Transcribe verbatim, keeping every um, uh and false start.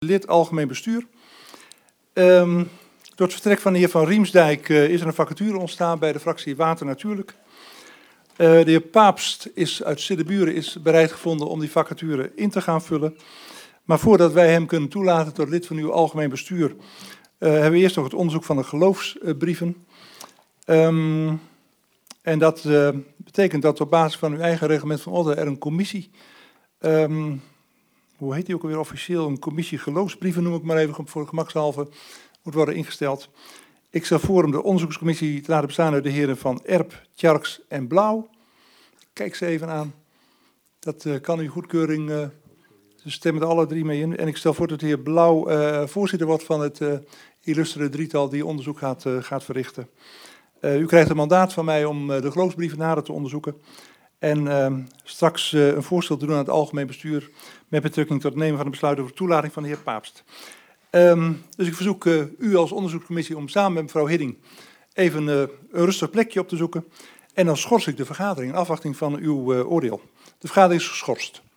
Lid Algemeen Bestuur. Um, door het vertrek van de heer Van Riemsdijk uh, is er een vacature ontstaan bij de fractie Water Natuurlijk. Uh, de heer Paapst is uit Siddeburen is bereid gevonden om die vacature in te gaan vullen. Maar voordat wij hem kunnen toelaten tot lid van uw Algemeen Bestuur, uh, hebben we eerst nog het onderzoek van de geloofsbrieven. Um, en dat uh, betekent dat op basis van uw eigen reglement van orde er een commissie... Um, hoe heet die ook alweer officieel, een commissie geloofsbrieven noem ik maar even voor gemakshalve, moet worden ingesteld. Ik stel voor om de onderzoekscommissie te laten bestaan uit de heren Van Erp, Tjarks en Blauw. Kijk ze even aan. Dat uh, kan uw goedkeuring, uh, ze stemmen er alle drie mee in. En ik stel voor dat de heer Blauw uh, voorzitter wordt van het uh, illustere drietal die onderzoek gaat, uh, gaat verrichten. Uh, u krijgt een mandaat van mij om uh, de geloofsbrieven nader te onderzoeken. En uh, straks uh, een voorstel te doen aan het Algemeen Bestuur met betrekking tot het nemen van een besluit over toelating van de heer Paapst. Um, dus ik verzoek uh, u als onderzoekscommissie om samen met mevrouw Hidding even uh, een rustig plekje op te zoeken. En dan schors ik de vergadering in afwachting van uw uh, oordeel. De vergadering is geschorst.